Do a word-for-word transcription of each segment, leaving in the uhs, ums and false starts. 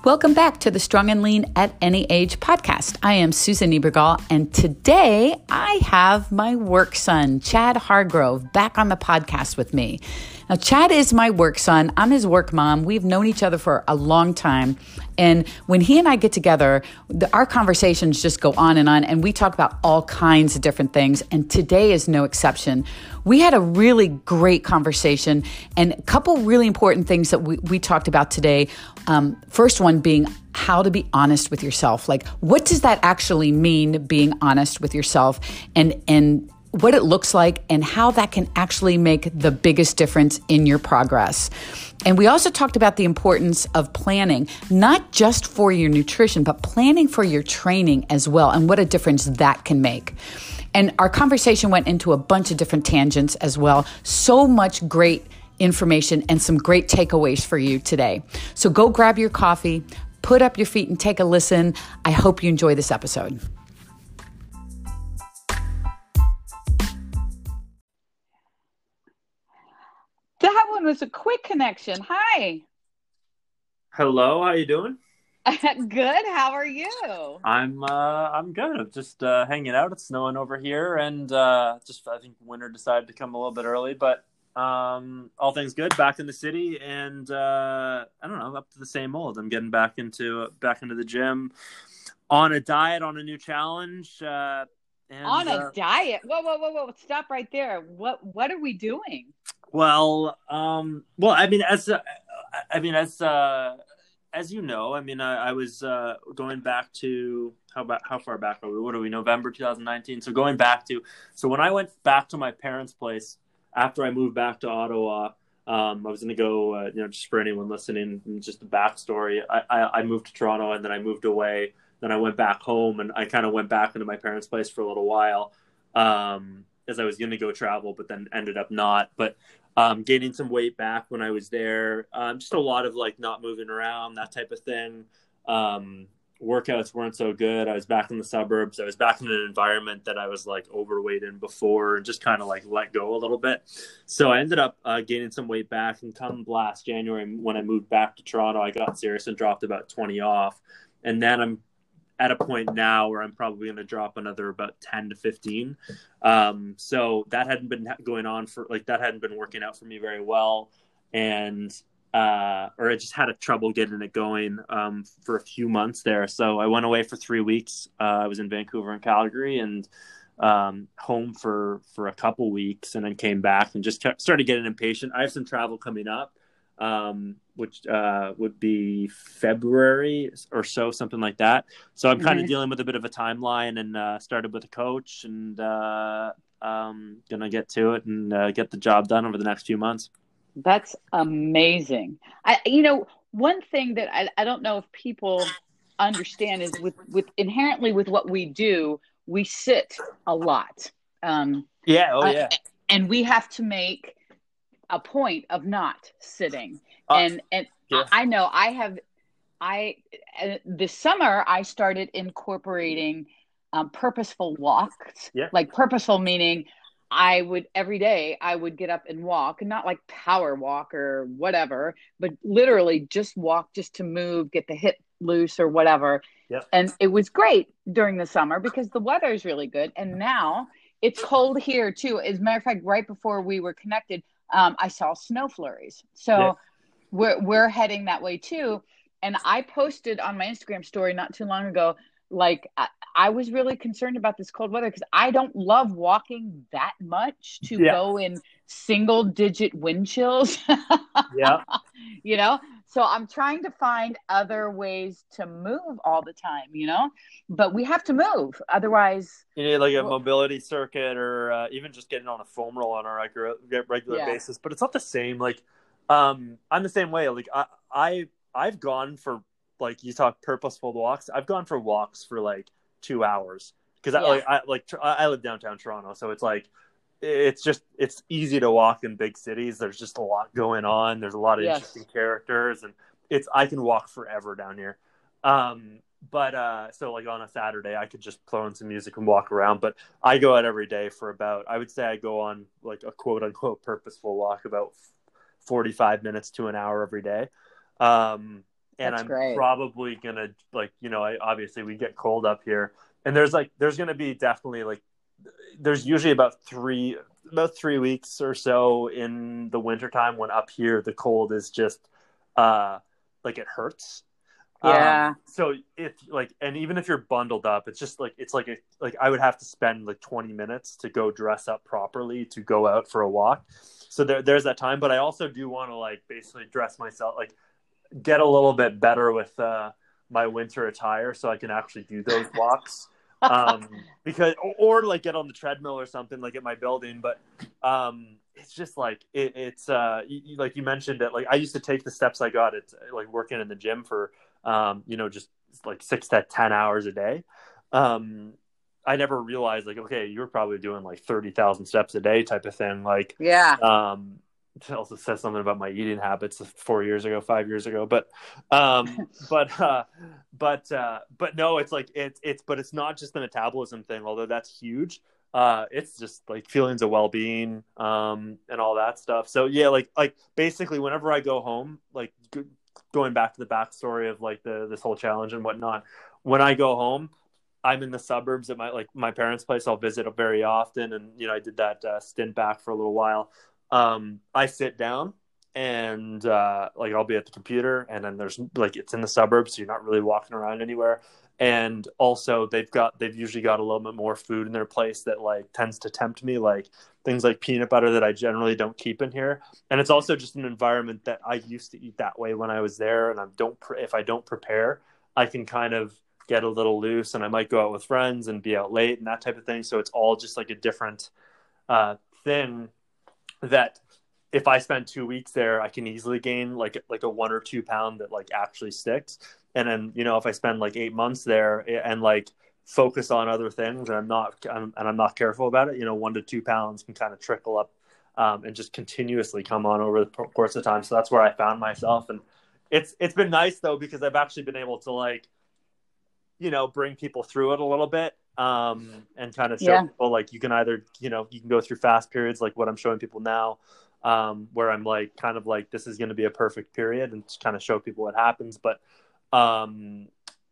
Welcome back to the Strong and Lean at Any Age podcast. I am Susan Niebergall, and today I have my work son, Chad Hargrove, back on the podcast with me. Now, Chad is my work son. I'm his work mom. We've known each other for a long time. And when he and I get together, the, our conversations just go on and on, and we talk about all kinds of different things. And today is no exception. We had a really great conversation, and a couple really important things that we, we talked about today. Um, first one being how to be honest with yourself. Like, what does that actually mean, being honest with yourself, and and what it looks like, and how that can actually make the biggest difference in your progress. And we also talked about the importance of planning, not just for your nutrition, but planning for your training as well, and what a difference that can make. And our conversation went into a bunch of different tangents as well. So much great information and some great takeaways for you today. So go grab your coffee, put up your feet, and take a listen. I hope you enjoy this episode. That one was a quick connection. Hi. Hello, how you doing? Good. How are you? I'm uh I'm good. I'm just uh hanging out. It's snowing over here, and uh just I think winter decided to come a little bit early, but um all things good. Back in the city, and uh I don't know, up to the same old. I'm getting back into back into the gym, on a diet, on a new challenge. Uh and, on a uh, diet? Whoa, whoa, whoa, whoa! Stop right there. What what are we doing? Well, um, well, I mean, as uh, I mean, as uh, as you know, I mean, I, I was uh, going back to how about how far back are we? What are we? November twenty nineteen. So going back to so when I went back to my parents' place after I moved back to Ottawa, um, I was going to go. Uh, you know, just for anyone listening, just the backstory. I, I I moved to Toronto, and then I moved away. Then I went back home, and I kind of went back into my parents' place for a little while, um, as I was going to go travel, but then ended up not. But Um, gaining some weight back when I was there, um, just a lot of like not moving around, that type of thing. Um, workouts weren't so good. I was back in the suburbs. I was back in an environment that I was like overweight in before, and just kind of like let go a little bit. So I ended up uh, gaining some weight back, and come last January when I moved back to Toronto, I got serious and dropped about twenty off. And then I'm at a point now where I'm probably going to drop another about ten to fifteen. Um, so that hadn't been going on for like, that hadn't been working out for me very well. And, uh, or I just had a trouble getting it going, um, for a few months there. So I went away for three weeks. Uh, I was in Vancouver and Calgary, and, um, home for, for a couple weeks, and then came back and just t- started getting impatient. I have some travel coming up, um, which uh, would be February or so, something like that. So I'm kind of Mm-hmm. dealing with a bit of a timeline, and uh, started with a coach, and uh, um, going to get to it and uh, get the job done over the next few months. That's amazing. I, you know, one thing that I, I don't know if people understand is with, with inherently with what we do, we sit a lot. Um, Yeah. Oh, uh, yeah. and we have to make a point of not sitting. Uh, and and yeah. I, I know I have, I, uh, this summer I started incorporating um, purposeful walks, Yeah. like purposeful meaning I would every day I would get up and walk, and not like power walk or whatever, but literally just walk, just to move, get the hip loose or whatever. Yeah. And it was great during the summer because the weather is really good. And now it's cold here too. As a matter of fact, right before we were connected, um, I saw snow flurries. So Yeah. we're, we're heading that way too. And I posted on my Instagram story not too long ago, like I, I was really concerned about this cold weather because I don't love walking that much to Yeah. go in single digit wind chills, Yeah. you know? So I'm trying to find other ways to move all the time, you know, but we have to move. Otherwise, You need like a well, mobility circuit, or uh, even just getting on a foam roll on a regular, regular yeah. basis. But it's not the same. Like, um, I'm the same way. Like I, I, I've gone for, like, you talk purposeful walks. I've gone for walks for like two hours because I Yeah. like I like I live downtown Toronto, so it's like it's just it's easy to walk in big cities. There's just a lot going on. There's a lot of Yes. interesting characters, and it's I can walk forever down here. Um, but uh, so like on a Saturday, I could just throw on some music and walk around. But I go out every day for about I would say I go on like a quote unquote purposeful walk about forty-five minutes to an hour every day. Um, and That's I'm great. probably gonna like, you know, I obviously we get cold up here, and there's like there's gonna be definitely like there's usually about three about three weeks or so in the wintertime when up here the cold is just uh like it hurts. Yeah. Um, so if like, and even if you're bundled up, it's just like, it's like, a, like I would have to spend like twenty minutes to go dress up properly to go out for a walk. So there, there's that time, but I also do want to like basically dress myself, like get a little bit better with, uh, my winter attire so I can actually do those walks. Um, because, or, or like get on the treadmill or something like at my building. But, um, it's just like, it, it's, uh, you, like you mentioned it, like I used to take the steps I got at like working in the gym for, um, you know, just like six to ten hours a day. Um, I never realized like, okay, you're probably doing like thirty thousand steps a day type of thing. Like, Yeah. um, it also says something about my eating habits four years ago, five years ago, but, um, but, uh, but, uh, but no, it's like, it's, it's, but it's not just the metabolism thing, although that's huge. Uh, it's just like feelings of well-being, um, and all that stuff. So yeah, like, like basically whenever I go home, like going back to the backstory of like the, this whole challenge and whatnot, when I go home, I'm in the suburbs at my, like my parents' place. I'll visit very often. And, you know, I did that uh, stint back for a little while. Um, I sit down and uh, like I'll be at the computer, and then there's like it's in the suburbs, so you're not really walking around anywhere. And also they've got they've usually got a little bit more food in their place that like tends to tempt me, like things like peanut butter that I generally don't keep in here. And it's also just an environment that I used to eat that way when I was there, and I don't if I don't prepare, I can kind of get a little loose, and I might go out with friends and be out late and that type of thing. So it's all just like a different uh, thing that if I spend two weeks there, I can easily gain like like a one or two pound that like actually sticks. And then, you know, if I spend like eight months there and like focus on other things, and I'm not I'm, and I'm not careful about it, you know, one to two pounds can kind of trickle up, um, and just continuously come on over the course of time. So that's where I found myself, and it's it's been nice though, because I've actually been able to like, you know, bring people through it a little bit, um, and kind of show Yeah. people like you can either, you know, you can go through fast periods like what I'm showing people now, um, where I'm like kind of like this is going to be a perfect period, and to kind of show people what happens. But um,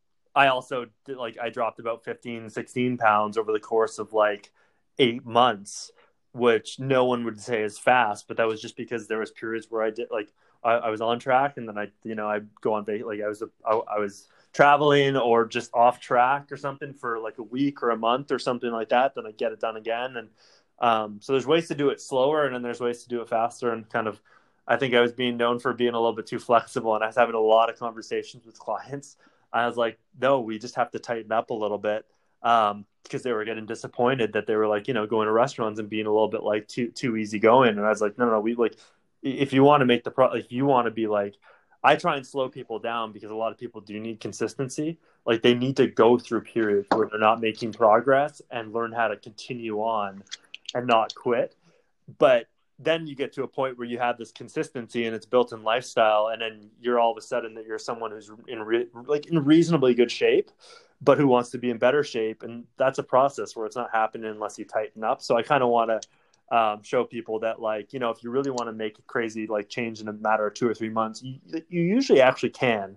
I also did, like I dropped about fifteen, sixteen pounds over the course of like eight months, which no one would say is fast, but that was just because there was periods where I did like I, I was on track, and then I, you know, I go on like I was a, I, I was traveling or just off track or something for like a week or a month or something like that. Then I get it done again, and um, so there's ways to do it slower, and then there's ways to do it faster. And kind of, I think I was being known for being a little bit too flexible, and I was having a lot of conversations with clients. I was like, no, we just have to tighten up a little bit. Um, because they were getting disappointed that they were like, you know, going to restaurants and being a little bit like too, too easy going. And I was like, no, no, no, we like, if you want to make the pro, if you want to be like, I try and slow people down because a lot of people do need consistency. Like they need to go through periods where they're not making progress and learn how to continue on and not quit. But then you get to a point where you have this consistency and it's built in lifestyle, and then you're all of a sudden that you're someone who's in re- like in reasonably good shape, but who wants to be in better shape. And that's a process where it's not happening unless you tighten up. So I kind of want to um, show people that, like, you know, if you really want to make a crazy like change in a matter of two or three months, you, you usually actually can.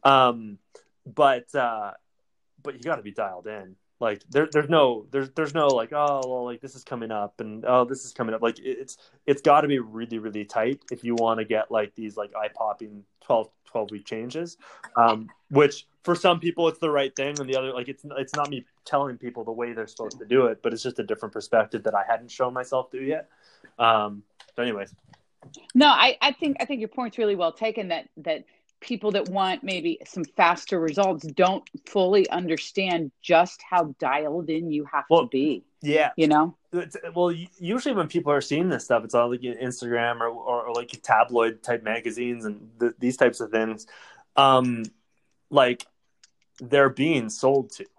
Um, but, uh, but you got to be dialed in. Like there, there's no, there's, there's no like, oh, well, like this is coming up and, oh, this is coming up. Like it's, it's got to be really, really tight if you want to get like these like eye popping twelve, twelve week changes. Um, which for some people it's the right thing. And the other, like, it's, it's not me telling people the way they're supposed to do it, but it's just a different perspective that I hadn't shown myself to yet. Um, so anyways. No, I, I think, I think your point's really well taken, that, that people that want maybe some faster results don't fully understand just how dialed in you have well, to be. Yeah. You know? It's, well, usually when people are seeing this stuff, it's on like Instagram or, or, or like tabloid type magazines and th- these types of things. Um, like they're being sold to.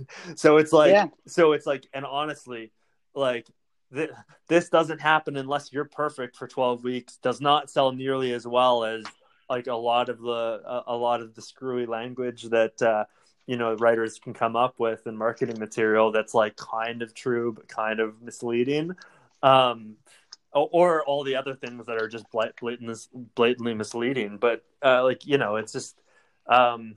So it's like, yeah. so it's like, and honestly, like th- this doesn't happen unless you're perfect for twelve weeks, does not sell nearly as well as like a lot of the, a, a lot of the screwy language that, uh, you know, writers can come up with and marketing material that's like kind of true, but kind of misleading. Um, or, or all the other things that are just blatantly, blatantly misleading. But uh, like, you know, it's just, um,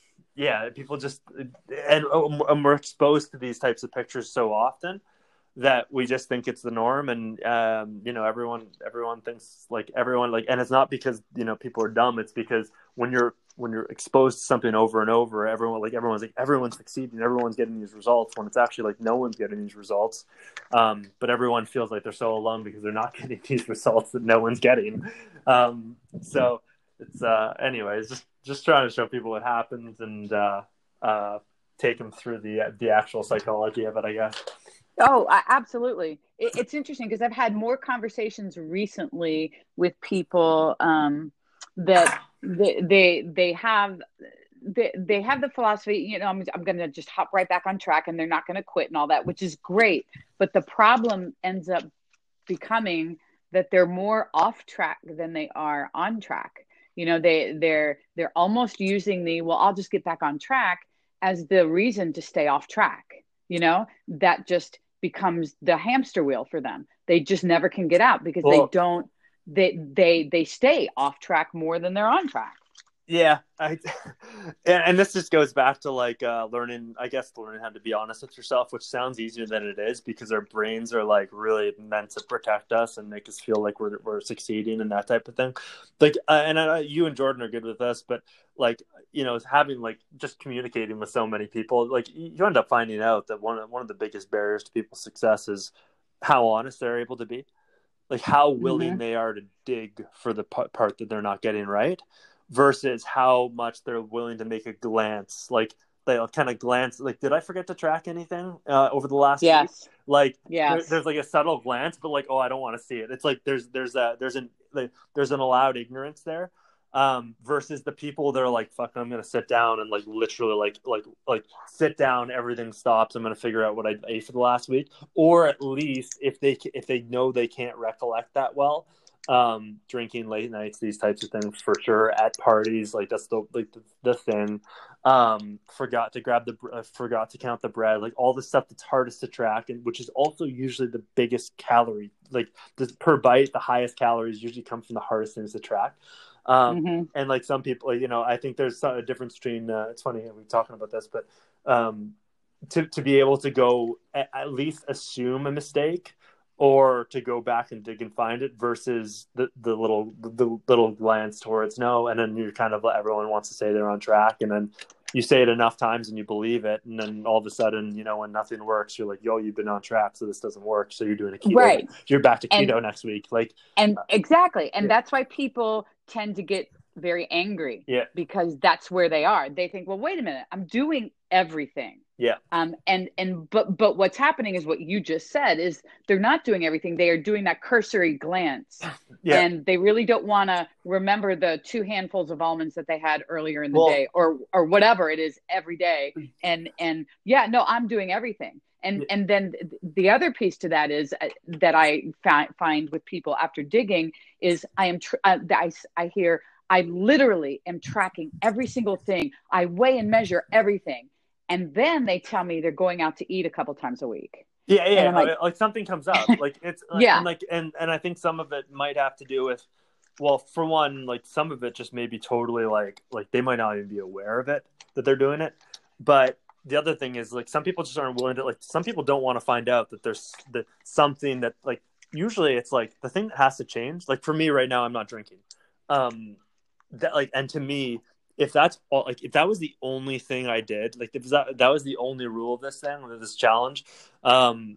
yeah, people just, and, and we're exposed to these types of pictures so often that we just think it's the norm. And, um, you know, everyone, everyone thinks like everyone like, and it's not because, you know, people are dumb. It's because when you're, when you're exposed to something over and over, everyone, like everyone's like, everyone's succeeding, everyone's getting these results, when it's actually like, no one's getting these results. Um, but everyone feels like they're so alone because they're not getting these results that no one's getting. Um, so it's, uh, anyways, just, just trying to show people what happens and, uh, uh, take them through the, the actual psychology of it, I guess. Oh, I, absolutely. It, it's interesting because I've had more conversations recently with people um, that they, they they have they, they have the philosophy. You know, I'm I'm going to just hop right back on track, and they're not going to quit and all that, which is great. But the problem ends up becoming that they're more off track than they are on track. You know, they they're they're almost using the well, I'll just get back on track as the reason to stay off track. You know, that just becomes the hamster wheel for them. They just never can get out because well, they don't, they, they, they stay off track more than they're on track. Yeah. I, and, and this just goes back to like, uh, learning, I guess, learning how to be honest with yourself, which sounds easier than it is because our brains are like really meant to protect us and make us feel like we're, we're succeeding and that type of thing. Like, uh, and uh, you and Jordan are good with this, but like, you know, having like just communicating with so many people, like you end up finding out that one of, one of the biggest barriers to people's success is how honest they're able to be, like how willing mm-hmm. they are to dig for the p- part that they're not getting right versus how much they're willing to make a glance. Like they'll kind of glance, like, did I forget to track anything uh, over the last yes. week? Like yes. there, there's like a subtle glance, but like, oh, I don't want to see it. It's like, there's, there's a, there's an, like, there's an allowed ignorance there. Um, versus the people that are like, fuck, I'm going to sit down and like literally like, like, like sit down, everything stops. I'm going to figure out what I ate for the last week. Or at least if they, if they know they can't recollect that well, um, drinking late nights, these types of things for sure at parties, like that's the, like the, the thing, um, forgot to grab the, uh, forgot to count the bread, like all the stuff that's hardest to track. And which is also usually the biggest calorie, like the per bite, the highest calories usually come from the hardest things to track. Um, mm-hmm. And like some people, you know, I think there's a difference between, uh, it's funny we're talking about this, but um, to, to be able to go at, at least assume a mistake or to go back and dig and find it versus the, the little, the little glance towards no. And then you're kind of, everyone wants to say they're on track. And then you say it enough times and you believe it. And then all of a sudden, you know, when nothing works, you're like, yo, you've been on track. So this doesn't work. So you're doing a keto. Right. You're back to keto and, next week. Like, and uh, exactly. And yeah. that's why people tend to get very angry yeah. because that's where they are. They think, well, wait a minute, I'm doing everything. Yeah. Um, and, and, but, but what's happening is what you just said is they're not doing everything. They are doing that cursory glance yeah. and they really don't want to remember the two handfuls of almonds that they had earlier in the well, day or, or whatever it is every day. And, and yeah, no, I'm doing everything. And, and then the other piece to that is uh, that I fi- find with people after digging is I am, tr- uh, I, I hear, I literally am tracking every single thing. I weigh and measure everything. And then they tell me they're going out to eat a couple times a week. Yeah, yeah. Like, like something comes up. Like it's yeah. and like and, and I think some of it might have to do with, well, for one, like some of it just may be totally like like they might not even be aware of it that they're doing it. But the other thing is like some people just aren't willing to, like some people don't want to find out that there's the something that like usually it's like the thing that has to change. Like for me right now, I'm not drinking. Um that like and to me, if that's all, like if that was the only thing I did, like if that that was the only rule of this thing, of this challenge, um,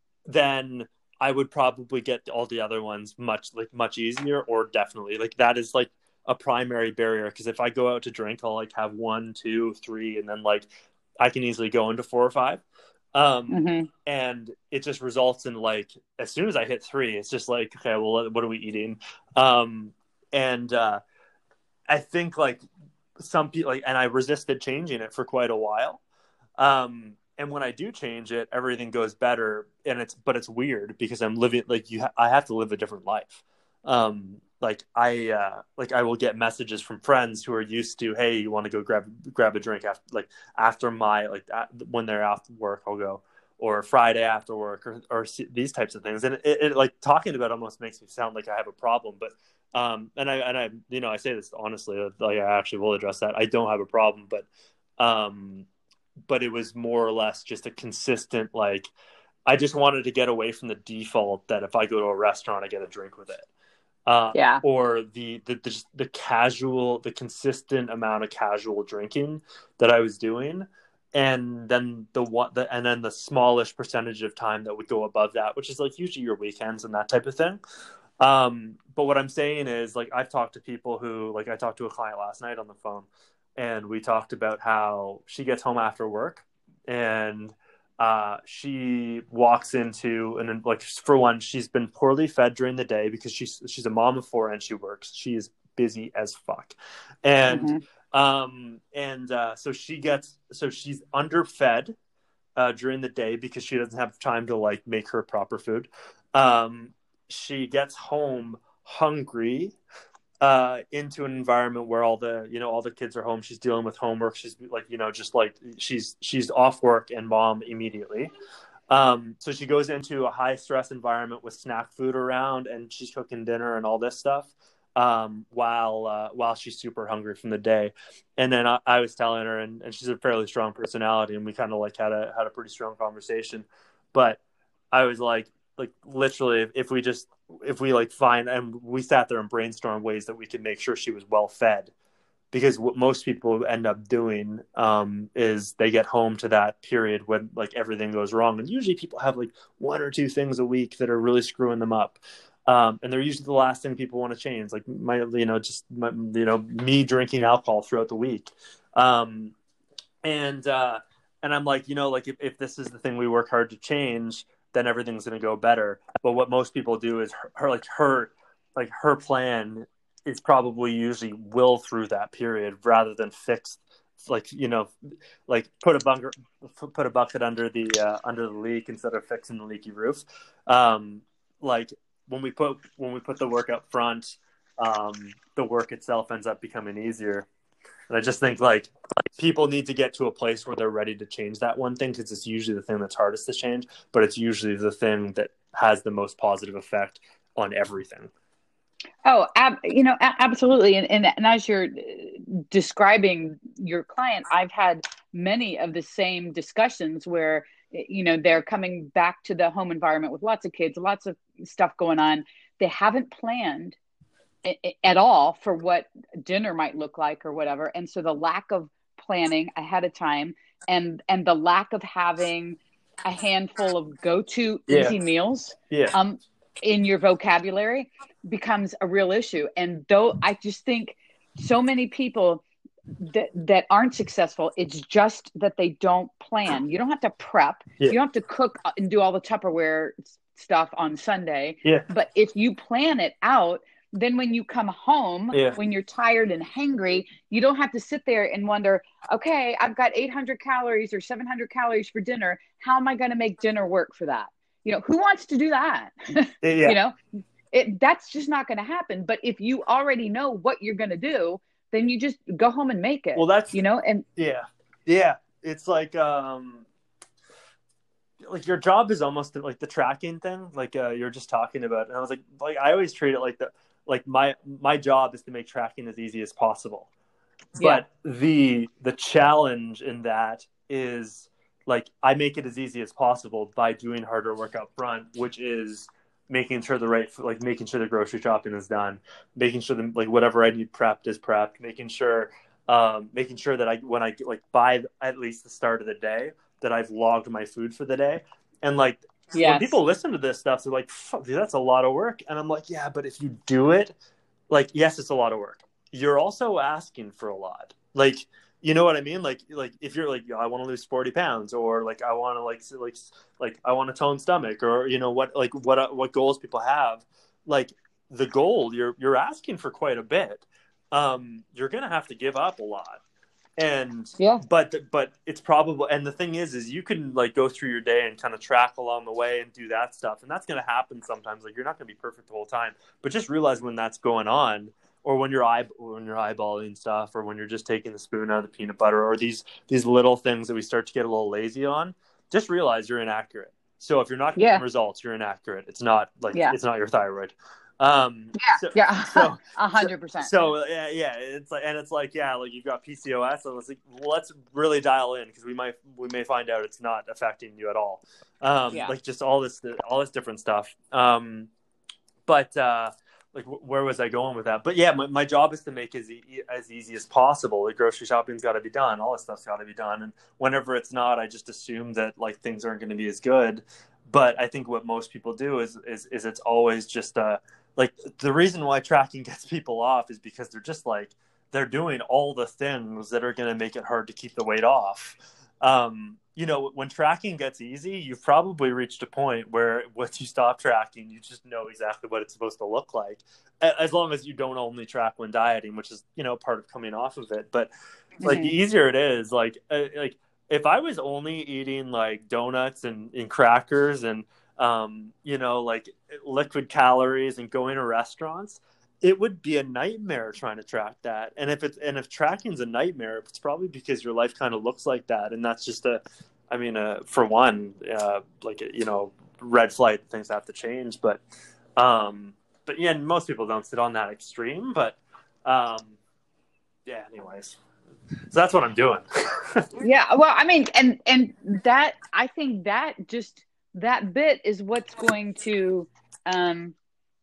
then I would probably get all the other ones much like much easier, or definitely like that is like a primary barrier. Because if I go out to drink, I'll like have one, two, three, and then like I can easily go into four or five. Um, mm-hmm. And it just results in like as soon as I hit three, it's just like, okay, well, what are we eating? Um, and uh, I think like. Some people like, and I resisted changing it for quite a while. Um, and when I do change it, everything goes better. And it's, but it's weird because I'm living like you, ha- I have to live a different life. Um, like I, uh, like I will get messages from friends who are used to, hey, you want to go grab, grab a drink after, like after my, like at, when they're after work, I'll go, or Friday after work, or, or these types of things. And it, it like talking about it almost makes me sound like I have a problem, but um, and I, and I, you know, I say this honestly, like I actually will address that. I don't have a problem, but, um, but it was more or less just a consistent, like, I just wanted to get away from the default that if I go to a restaurant, I get a drink with it. Uh, Yeah. Or the, the, the, the casual, the consistent amount of casual drinking that I was doing. And then the one, the, and then the smallish percentage of time that would go above that, which is like usually your weekends and that type of thing. Um, but what I'm saying is, like, I've talked to people who, like, I talked to a client last night on the phone, and we talked about how she gets home after work, and uh, she walks into, and like, for one, she's been poorly fed during the day because she's she's a mom of four and she works. She is busy as fuck, and mm-hmm. um, and uh, so she gets, so she's underfed uh, during the day because she doesn't have time to like make her proper food. Um, she gets home hungry uh, into an environment where all the, you know, all the kids are home. She's dealing with homework. She's like, you know, just like she's, she's off work and mom immediately. Um, so she goes into a high stress environment with snack food around, and she's cooking dinner and all this stuff. Um, while, uh, while she's super hungry from the day. And then I, I was telling her, and, and she's a fairly strong personality, and we kind of like had a, had a pretty strong conversation, but I was like, like literally if we just, if we like find, and we sat there and brainstormed ways that we could make sure she was well fed, because what most people end up doing um, is they get home to that period when like everything goes wrong. And usually people have like one or two things a week that are really screwing them up. Um, and they're usually the last thing people want to change. Like my, you know, just my, you know, me drinking alcohol throughout the week. Um, and, uh, and I'm like, you know, like if, if this is the thing we work hard to change, then everything's going to go better. But what most people do is her, her, like her, like her plan is probably usually will through that period rather than fix, like, you know, like put a bunker, put a bucket under the, uh, under the leak instead of fixing the leaky roof. Um, like when we put, when we put the work up front, um, the work itself ends up becoming easier. And I just think like, like people need to get to a place where they're ready to change that one thing, because it's usually the thing that's hardest to change, but it's usually the thing that has the most positive effect on everything. Oh, ab- you know, a- absolutely. And, and and as you're describing your client, I've had many of the same discussions where, you know, they're coming back to the home environment with lots of kids, lots of stuff going on. They haven't planned at all for what dinner might look like or whatever. And so the lack of planning ahead of time and, and the lack of having a handful of go-to yeah. easy meals yeah. um, in your vocabulary becomes a real issue. And though I just think so many people that, that aren't successful, it's just that they don't plan. You don't have to prep. Yeah. You don't have to cook and do all the Tupperware stuff on Sunday. Yeah. But if you plan it out, then when you come home, yeah. when you're tired and hangry, you don't have to sit there and wonder, okay, I've got eight hundred calories or seven hundred calories for dinner. How am I going to make dinner work for that? You know, who wants to do that? Yeah. You know, it, that's just not going to happen. But if you already know what you're going to do, then you just go home and make it. Well, that's, you know, and yeah, yeah. It's like, um, like your job is almost like the tracking thing. Like uh, you're just talking about, and I was like, like, I always treat it like the, like my, my job is to make tracking as easy as possible. But yeah. the, the challenge in that is like, I make it as easy as possible by doing harder work up front, which is making sure the right, like making sure the grocery shopping is done, making sure that like whatever I need prepped is prepped, making sure, um, making sure that I, when I get like by at least the start of the day, that I've logged my food for the day. And like, yes. when people listen to this stuff, they're like, fuck, dude, that's a lot of work. And I'm like, yeah, but if you do it, like, yes, it's a lot of work. You're also asking for a lot. Like, you know what I mean? Like, like if you're like, I want to lose forty pounds, or like, I want to like, like, like, I want to tone stomach, or, you know, what, like what, what goals people have, like the goal, you're, you're asking for quite a bit. Um, you're going to have to give up a lot. And, yeah, but, but it's probable. And the thing is, is you can like go through your day and kind of track along the way and do that stuff. And that's going to happen sometimes. Like, you're not going to be perfect the whole time, but just realize when that's going on, or when you're eye, when you're eyeballing stuff, or when you're just taking the spoon out of the peanut butter, or these, these little things that we start to get a little lazy on, just realize you're inaccurate. So if you're not getting Yeah. results, you're inaccurate. It's not like Yeah. it's not your thyroid. Um, Yeah, so, yeah, so a hundred percent. So yeah, yeah, it's like, and it's like, yeah, like you've got P C O S, and it's like, well, let's really dial in because we might, we may find out it's not affecting you at all. Um, Yeah. like just all this, all this different stuff. Um, but uh, like, where was I going with that? But yeah, my, my job is to make as e- as easy as possible. The grocery shopping's got to be done. All this stuff's got to be done. And whenever it's not, I just assume that like things aren't going to be as good. But I think what most people do is is is it's always just uh like the reason why tracking gets people off is because they're just like they're doing all the things that are going to make it hard to keep the weight off. Um, you know, when tracking gets easy, you've probably reached a point where once you stop tracking, you just know exactly what it's supposed to look like, as long as you don't only track when dieting, which is, you know, part of coming off of it. But like Mhm. the easier it is, like, uh, like if I was only eating like donuts and, and crackers and, um, you know, like liquid calories and going to restaurants, it would be a nightmare trying to track that. And if it's, and if tracking's a nightmare, it's probably because your life kind of looks like that. And that's just a, I mean, uh, for one, uh, like, you know, red flag, things have to change. But, um, but yeah, most people don't sit on that extreme, but, um, yeah, anyways, so that's what I'm doing. Yeah. Well, I mean, and, and that, I think that just, that bit is what's going to, um,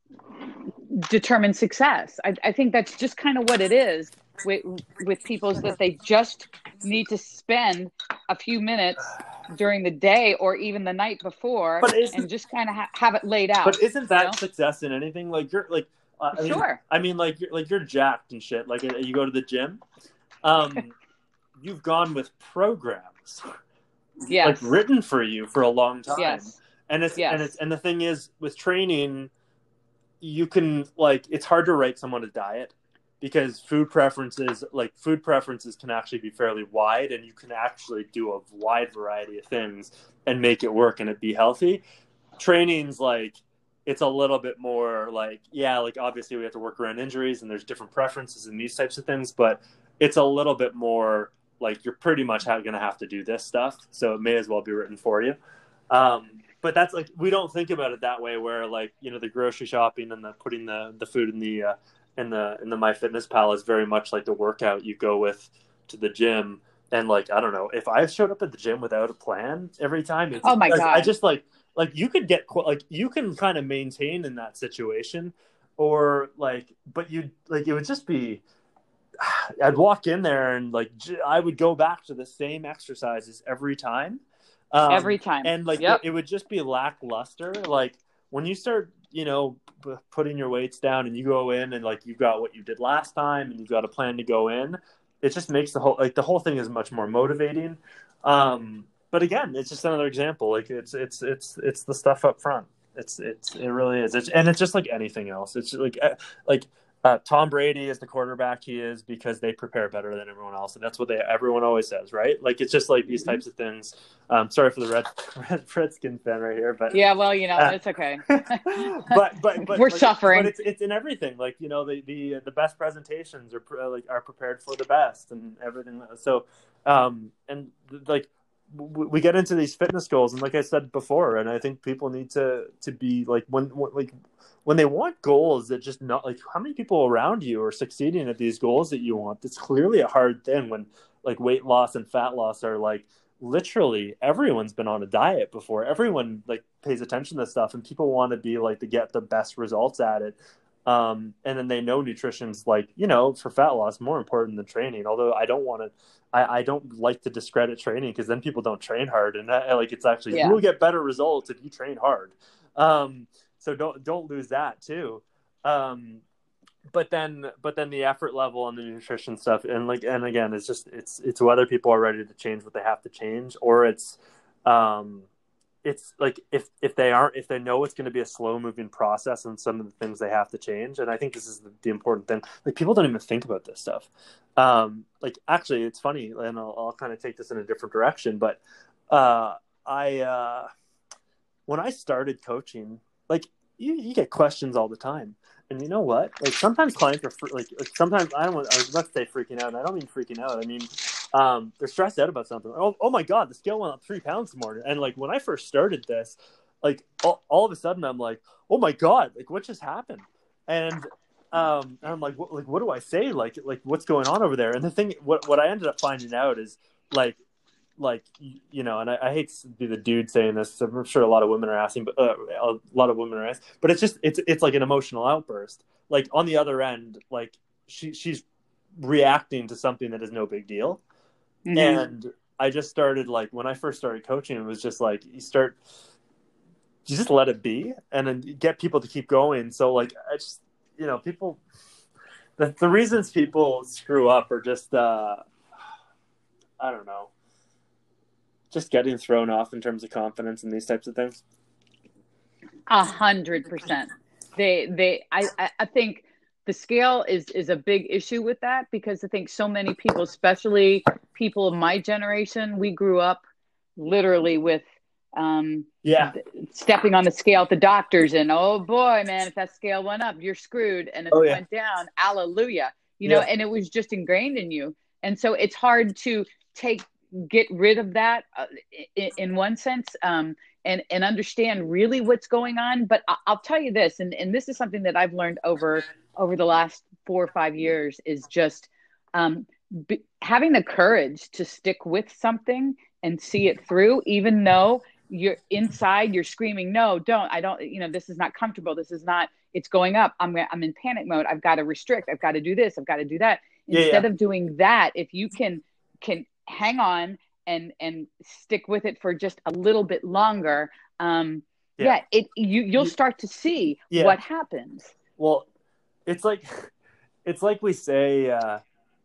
determine success. I, I think that's just kind of what it is with with people, is that they just need to spend a few minutes during the day or even the night before and just kind of ha- have it laid out. But isn't that you know? success in anything? Like you're like, uh, I mean, Sure. I mean, like you're like you're jacked and shit. Like you go to the gym, um, you've gone with programs, yes. like written for you for a long time. Yes. And it's yes. and it's and the thing is with training, you can like it's hard to write someone a diet because food preferences like food preferences can actually be fairly wide, and you can actually do a wide variety of things and make it work and it be healthy. Training's like it's a little bit more like, yeah, like obviously we have to work around injuries and there's different preferences and these types of things, but it's a little bit more like you're pretty much going to have to do this stuff, so it may as well be written for you. Um, But that's like, we don't think about it that way where like, you know, the grocery shopping and the putting the, the food in the, uh, in the, in the MyFitnessPal is very much like the workout you go with to the gym. And like, I don't know, if I showed up at the gym without a plan every time, it's, oh my God. I just like, like you could get like, you can kind of maintain in that situation or like, but you like, it would just be, I'd walk in there and like, I would go back to the same exercises every time. Um, Every time. And like, yep. it, it would just be lackluster. Like when you start, you know, p- putting your weights down and you go in and like, you've got what you did last time and you've got a plan to go in, it just makes the whole, like the whole thing is much more motivating. Um, but again, it's just another example. Like it's, it's, it's, it's the stuff up front. It's, it's, it really is. It's, and it's just like anything else. It's like, like, Uh, Tom Brady is the quarterback he is because they prepare better than everyone else, and that's what they everyone always says, right? Like it's just like these types of things. Um, sorry for the red, red Redskin fan right here, but yeah, well, you know, uh, it's okay. but but but we're like, suffering. But it's it's in everything. Like you know, the the the best presentations are pre- like are prepared for the best and everything. So um and like w- we get into these fitness goals, and like I said before, and I think people need to to be like when, when like. when they want goals that just not like how many people around you are succeeding at these goals that you want, it's clearly a hard thing when like weight loss and fat loss are like literally everyone's been on a diet before. Everyone like pays attention to this stuff and people want to be like to get the best results at it. Um, and then they know nutrition's like, you know, for fat loss more important than training. Although I don't want to, I, I don't like to discredit training because then people don't train hard. And that, like, it's actually, yeah. you will get better results if you train hard. Um, So don't don't lose that too, um, but then but then the effort level and the nutrition stuff, and like and again, it's just it's it's whether people are ready to change what they have to change, or it's um, it's like if if they aren't if they know it's going to be a slow moving process and some of the things they have to change. And I think this is the, the important thing. Like people don't even think about this stuff. Um, like actually, it's funny, and I'll, I'll kind of take this in a different direction. But uh, I uh, when I started coaching. Like you, you get questions all the time, and you know what? Like sometimes clients are fr- like, like sometimes I don't want. I was about to say freaking out, and I don't mean freaking out. I mean um, they're stressed out about something. Oh, oh my God, the scale went up three pounds this morning. And like when I first started this, like all, all of a sudden I'm like, oh my God, like what just happened? And um, and I'm like, what, like what do I say? Like like what's going on over there? And the thing, what what I ended up finding out is like like you know, and I, I hate to be the dude saying this. So I'm sure a lot of women are asking, but uh, a lot of women are asking. But it's just it's it's like an emotional outburst. Like on the other end, like she she's reacting to something that is no big deal. Mm-hmm. And I just started like when I first started coaching, it was just like you start, you just let it be, and then get people to keep going. So like I just you know people, the the reasons people screw up are just uh, I don't know, just getting thrown off in terms of confidence and these types of things. A hundred percent. They they I I think. The scale is, is a big issue with that because I think so many people, especially people of my generation, we grew up literally with um, yeah. stepping on the scale at the doctors and, oh boy, man, if that scale went up, you're screwed. And if oh, it yeah. went down, hallelujah, you know, yeah. and it was just ingrained in you. And so it's hard to take, get rid of that uh, in, in one sense um, and, and understand really what's going on. But I, I'll tell you this, and, and this is something that I've learned over over the last four or five years is just um, b- having the courage to stick with something and see it through, even though you're inside, you're screaming, no, don't, I don't, you know, this is not comfortable. This is not, it's going up. I'm I'm in panic mode. I've got to restrict. I've got to do this. I've got to do that. Yeah, Instead yeah. of doing that, if you can, can hang on and, and stick with it for just a little bit longer, um, yeah. yeah, it, you, you'll you, start to see yeah. what happens. Well, It's like, it's like we say, uh,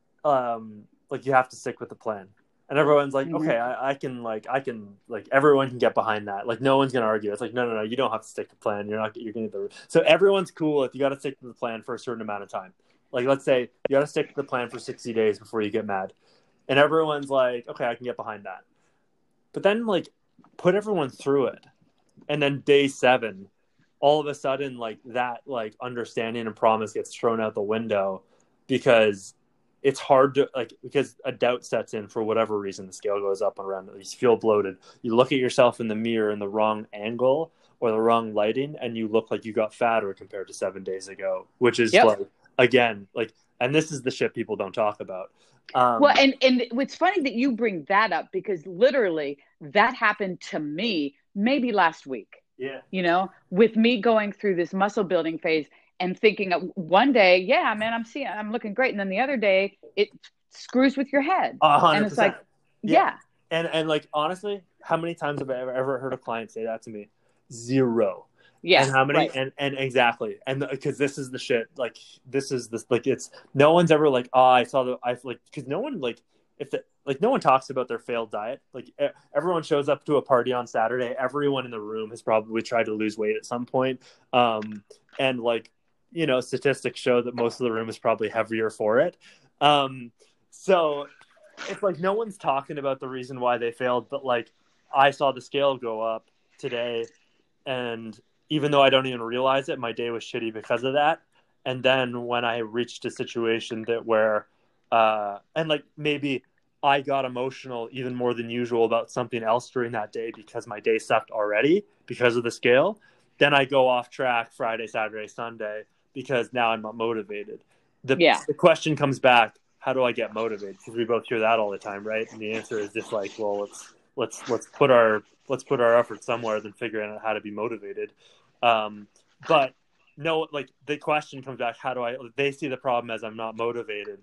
um, like you have to stick with the plan, and everyone's like, mm-hmm. okay, I, I can, like, I can, like, everyone can get behind that. Like, no one's gonna argue. It's like, no, no, no, you don't have to stick to the plan. You're not, you're gonna get the. So everyone's cool if you got to stick to the plan for a certain amount of time. Like, let's say you got to stick to the plan for sixty days before you get mad, and everyone's like, okay, I can get behind that. But then, like, put everyone through it, and then day seven. All of a sudden, like that, like understanding and promise gets thrown out the window because it's hard to like, because a doubt sets in for whatever reason, the scale goes up and around, you feel bloated. You look at yourself in the mirror in the wrong angle or the wrong lighting, and you look like you got fatter compared to seven days ago, which is yep. like, again, like, and this is the shit people don't talk about. Um, well, and, and it's funny that you bring that up because literally that happened to me maybe last week. Yeah. You know, with me going through this muscle building phase and thinking of one day, yeah, man, I'm seeing, I'm looking great. And then the other day it screws with your head. one hundred percent. And it's like, yeah. yeah. And, and like, honestly, how many times have I ever, ever heard a client say that to me? Zero. Yeah. And how many, right. and, and exactly. And because this is the shit, like, this is this, like, it's, no one's ever like, oh, I saw the, I like, because no one, like, if the, like no one talks about their failed diet. Like everyone shows up to a party on Saturday. Everyone in the room has probably tried to lose weight at some point. Um, and like, you know, statistics show that most of the room is probably heavier for it. Um, so it's like, no one's talking about the reason why they failed, but like I saw the scale go up today, and even though I don't even realize it, my day was shitty because of that. And then when I reached a situation that where, uh, and like maybe I got emotional even more than usual about something else during that day because my day sucked already because of the scale. Then I go off track Friday, Saturday, Sunday because now I'm not motivated. The, yeah. the question comes back, how do I get motivated? Because we both hear that all the time, right? And the answer is just like, well, let's let's let's put our let's put our effort somewhere than figuring out how to be motivated. Um, but no, like the question comes back, how do I? They see the problem as I'm not motivated.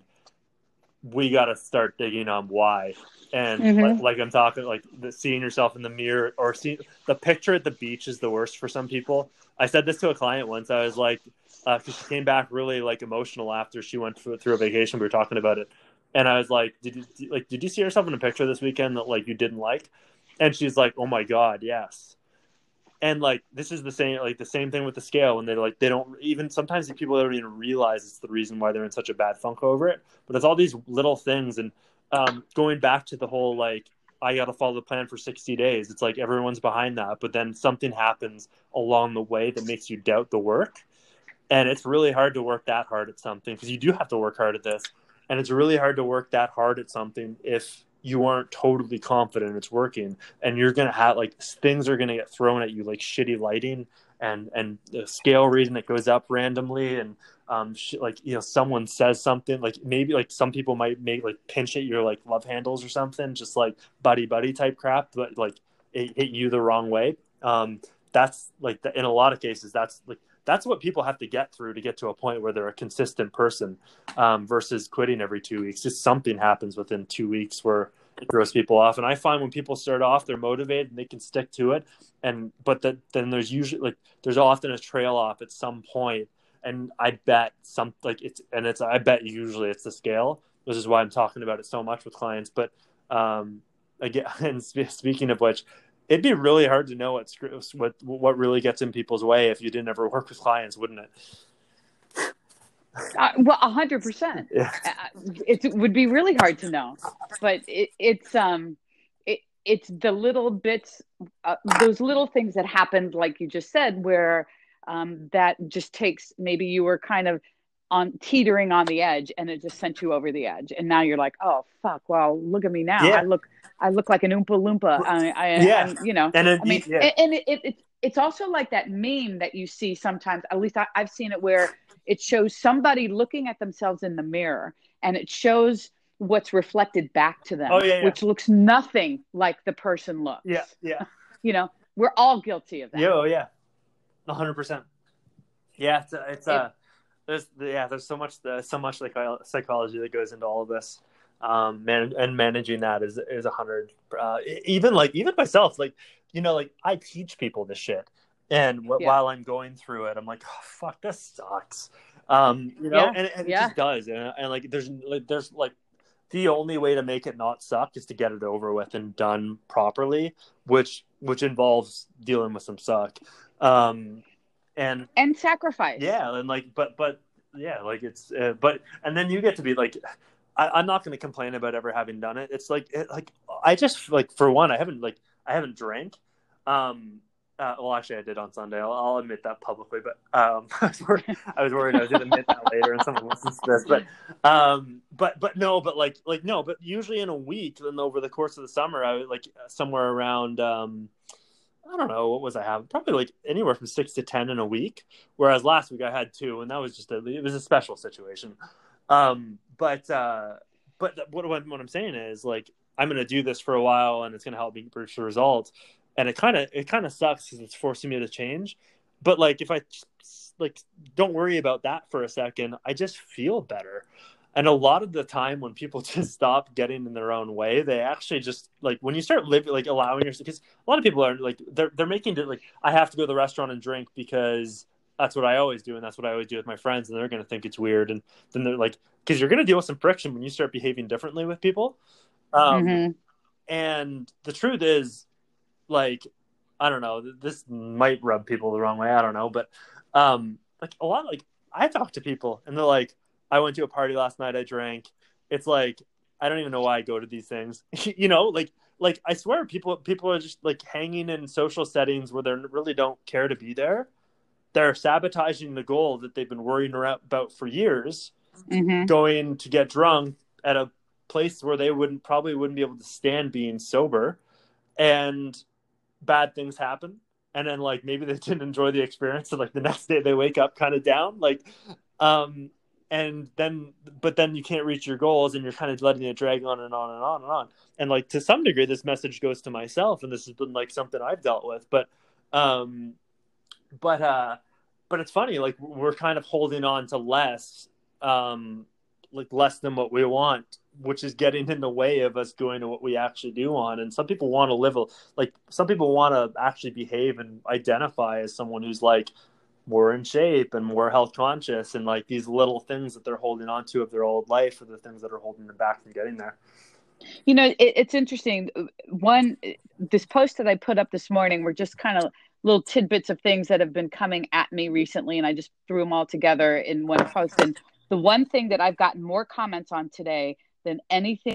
We got to start digging on why. And mm-hmm. like, like I'm talking, like the, seeing yourself in the mirror or seeing the picture at the beach is the worst for some people. I said this to a client once. I was like, because uh, she came back really like emotional after she went through, through a vacation. We were talking about it, and I was like, "Did you like? Did you see yourself in a picture this weekend that like you didn't like?" And she's like, "Oh my god, yes." And like this is the same, like the same thing with the scale. When they're like, they don't even sometimes the people don't even realize it's the reason why they're in such a bad funk over it. But it's all these little things, and um, going back to the whole like, I got to follow the plan for sixty days. It's like everyone's behind that, but then something happens along the way that makes you doubt the work. And it's really hard to work that hard at something because you do have to work hard at this. And it's really hard to work that hard at something if you aren't totally confident it's working. And you're going to have like things are going to get thrown at you, like shitty lighting and, and the scale reading that goes up randomly. And um, sh- like, you know, someone says something like maybe like some people might make like pinch at your like love handles or something, just like buddy buddy type crap, but like it hit you the wrong way. Um, that's like the, in a lot of cases, that's like, that's what people have to get through to get to a point where they're a consistent person, um, versus quitting every two weeks. Just something happens within two weeks where it throws people off. And I find when people start off, they're motivated and they can stick to it. And, but that, then there's usually like, there's often a trail off at some point. And I bet some like it's, and it's, I bet usually it's the scale, which is why I'm talking about it so much with clients. But, um, again, and speaking of which, it'd be really hard to know what what what really gets in people's way if you didn't ever work with clients, wouldn't it? Uh, well, a hundred percent. Yeah. It would be really hard to know, but it, it's um, it it's the little bits, uh, those little things that happened, like you just said, where um, that just takes maybe you were kind of on teetering on the edge, and it just sent you over the edge, and now you're like, oh fuck, well look at me now. Yeah. I look. I look like an Oompa Loompa. I, I, yeah. I'm, you know, and it, I mean, yeah. and, and it, it, it's, it's also like that meme that you see sometimes, at least I, I've seen it, where it shows somebody looking at themselves in the mirror and it shows what's reflected back to them, oh, yeah, yeah. which looks nothing like the person looks. Yeah. Yeah. You know, we're all guilty of that. Yeah. Oh, yeah. A hundred percent. Yeah. It's, it's, uh, it, there's, yeah, there's so much, the, so much like psychology that goes into all of this. Um, man, and managing that is, is a hundred, uh, even like, even myself, like, you know, like I teach people this shit. And w- Yeah. while I'm going through it, I'm like, oh, fuck, this sucks. Um, you know, Yeah. and, and it Yeah. just does. And, and like, there's like, there's like, the only way to make it not suck is to get it over with and done properly, which, which involves dealing with some suck. Um, and, and sacrifice. yeah. And like, but, but yeah, like it's, uh, but, and then you get to be like, I, I'm not going to complain about ever having done it. It's like, it, like, I just like, for one, I haven't like, I haven't drank. Um, uh, well, actually I did on Sunday. I'll, I'll admit that publicly, but, um, I was worried I was, worried I was going to admit that later and someone listens to this, but, um, but, but no, but like, like, no, but usually in a week, then over the course of the summer, I was like somewhere around, um, I don't know, what was I having? Probably like anywhere from six to ten in a week. Whereas last week I had two, and that was just a, it was a special situation. Um, but, uh, but what, what, what I'm saying is like, I'm going to do this for a while and it's going to help me reach the results. And it kind of, it kind of sucks because it's forcing me to change. But like, if I like, don't worry about that for a second, I just feel better. And a lot of the time when people just stop getting in their own way, they actually just like, when you start living, like allowing yourself, because a lot of people are like, they're, they're making it like, I have to go to the restaurant and drink because that's what I always do. And that's what I always do with my friends. And they're going to think it's weird. And then they're like, because you're going to deal with some friction when you start behaving differently with people. Um, Mm-hmm. And the truth is, like, I don't know, this might rub people the wrong way. I don't know. But um, like a lot, like I talk to people and they're like, I went to a party last night. I drank. It's like, I don't even know why I go to these things. you know, like, like I swear people, people are just like hanging in social settings where they really don't care to be there. They're sabotaging the goal that they've been worrying about for years, Mm-hmm. going to get drunk at a place where they wouldn't probably wouldn't be able to stand being sober, and bad things happen. And then like, maybe they didn't enjoy the experience. And like the next day they wake up kind of down, like, um, and then, but then you can't reach your goals and you're kind of letting it drag on and on and on and on. And like, to some degree, this message goes to myself, and this has been like something I've dealt with, but, um, but, uh, but it's funny, like we're kind of holding on to less, um, like less than what we want, which is getting in the way of us going to what we actually do want. And some people want to live, a, like some people want to actually behave and identify as someone who's like more in shape and more health conscious, and like these little things that they're holding on to of their old life are the things that are holding them back from getting there. You know, it, it's interesting. One, this post that I put up this morning were just kind of little tidbits of things that have been coming at me recently, and I just threw them all together in one post. And the one thing that I've gotten more comments on today than anything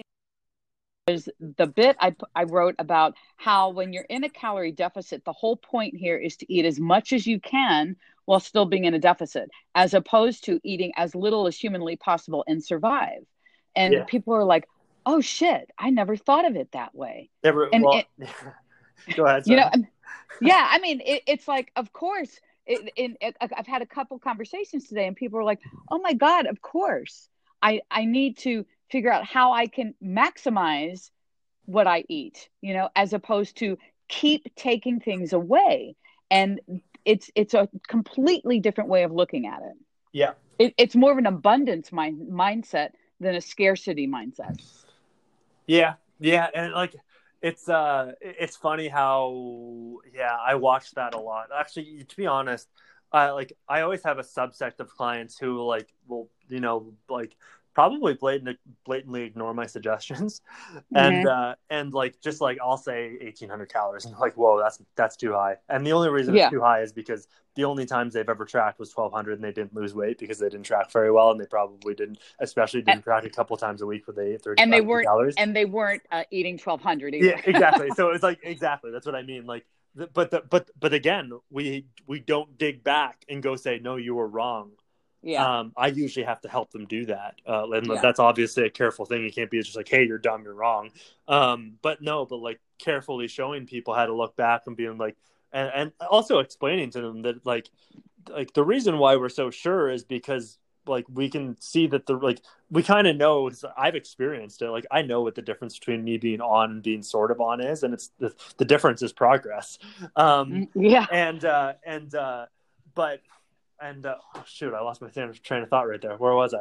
is the bit I, I wrote about how when you're in a calorie deficit, the whole point here is to eat as much as you can while still being in a deficit, as opposed to eating as little as humanly possible and survive. And Yeah. people are like, oh shit, I never thought of it that way. Never, And well, it, go ahead. you Sorry. know, yeah, I mean, it, it's like, of course, it, it, it, I've had a couple conversations today and people are like, oh my God, of course. I, I need to figure out how I can maximize what I eat, you know, as opposed to keep taking things away. And it's, it's a completely different way of looking at it. Yeah. It, it's more of an abundance mind, mindset than a scarcity mindset. Yeah. Yeah. And like, it's, uh, it's funny how, yeah, I watch that a lot. Actually, to be honest, I like, I always have a subset of clients who like, will, you know, like, probably blatantly, blatantly ignore my suggestions, and Mm-hmm. uh, and like just like I'll say eighteen hundred calories, and they're like, whoa, that's that's too high. And the only reason it's Yeah. too high is because the only times they've ever tracked was twelve hundred, and they didn't lose weight because they didn't track very well, and they probably didn't, especially didn't track a couple times a week where they ate And they thirty-five weren't, calories. and they weren't uh, eating twelve hundred either. Yeah, exactly. So it's like exactly that's what I mean. Like, the, but the, but but again, we we don't dig back and go say no, you were wrong. Yeah. Um, I usually have to help them do that. Uh, and Yeah. that's obviously a careful thing. You can't be just like, hey, you're dumb, you're wrong. Um, but no, but like carefully showing people how to look back and being like, and, and also explaining to them that like, like the reason why we're so sure is because like we can see that the like we kind of know. I've experienced it. Like I know what the difference between me being on and being sort of on is, and it's the the difference is progress. Um, yeah. And uh, and uh, but. And uh, oh, shoot, I lost my train of thought right there. Where was I?